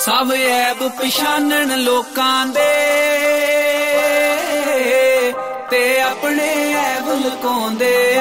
ਸਭ ਐਬ ਪਛਾਨਣ ਲੋਕਾਂ ਦੇ ਤੇ ਆਪਣੇ ਐਬ ਲੁਕਾਉਂਦੇ।